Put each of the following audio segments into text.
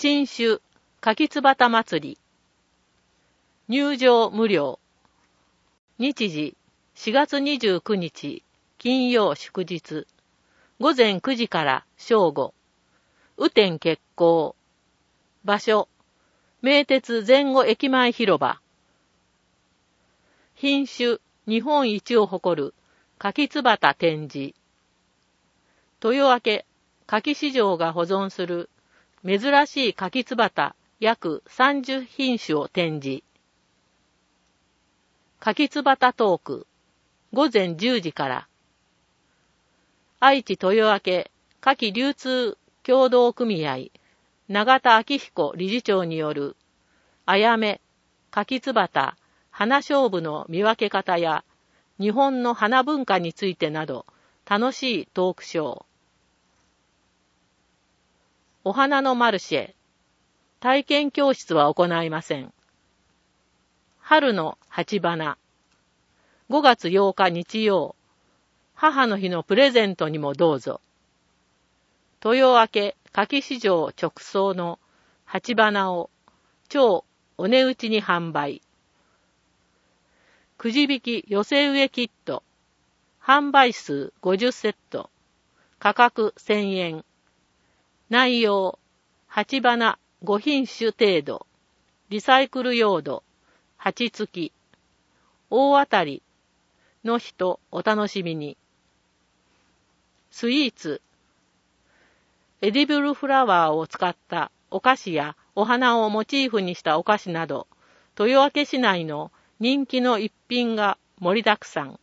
珍酒柿つばた祭り。入場無料。日時4月29日金曜祝日。午前9時から正午。雨天決行。場所名鉄前後駅前広場。品種日本一を誇る柿つばた展示。豊明柿市場が保存する珍しい柿つばた約30品種を展示。柿つばたトーク。午前10時から。愛知豊明柿流通協同組合永田昭彦理事長によるあやめ柿つばた花菖蒲の見分け方や日本の花文化についてなど楽しいトークショー。お花のマルシェ。体験教室は行いません。春の鉢花。5月8日日曜。母の日のプレゼントにもどうぞ。豊明柿市場直送の鉢花を超お値打ちに販売。くじ引き寄せ植えキット。販売数50セット。価格1000円。内容、鉢花5品種程度。リサイクル用土。鉢付き。大当たりの人お楽しみに。スイーツ。エディブルフラワーを使ったお菓子やお花をモチーフにしたお菓子など、豊明市内の人気の一品が盛りだくさん。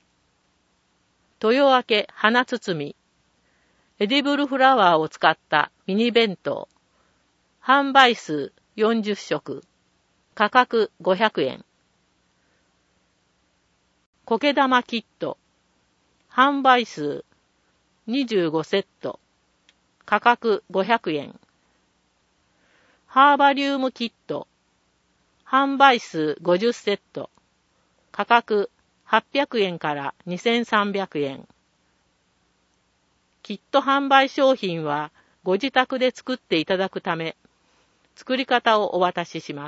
豊明花包み。エディブルフラワーを使ったミニ弁当。販売数40食。価格500円。苔玉キット。販売数25セット。価格500円。ハーバリウムキット。販売数50セット。価格800円から2300円。キット販売商品はご自宅で作っていただくため、作り方をお渡しします。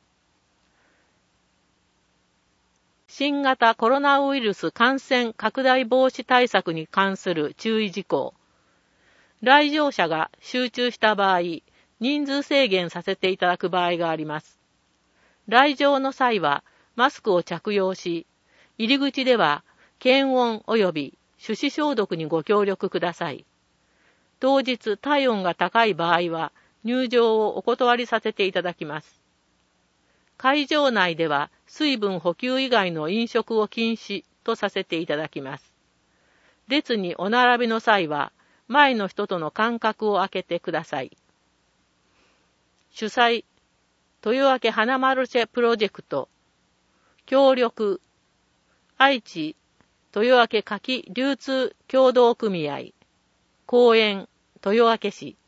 新型コロナウイルス感染拡大防止対策に関する注意事項。来場者が集中した場合、人数制限させていただく場合があります。来場の際はマスクを着用し、入り口では検温及び手指消毒にご協力ください。当日体温が高い場合は入場をお断りさせていただきます。会場内では水分補給以外の飲食を禁止とさせていただきます。列にお並びの際は前の人との間隔を空けてください。主催、豊明花マルシェプロジェクト。協力、愛知豊明柿流通協同組合。公園、豊明市。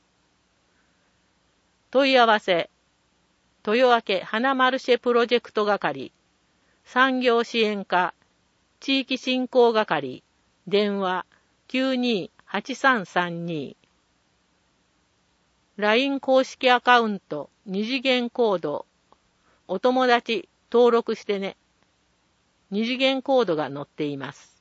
問い合わせ、豊明花マルシェプロジェクト係。産業支援課、地域振興係。電話、928332。LINE 公式アカウント、二次元コード。お友達登録してね。二次元コードが載っています。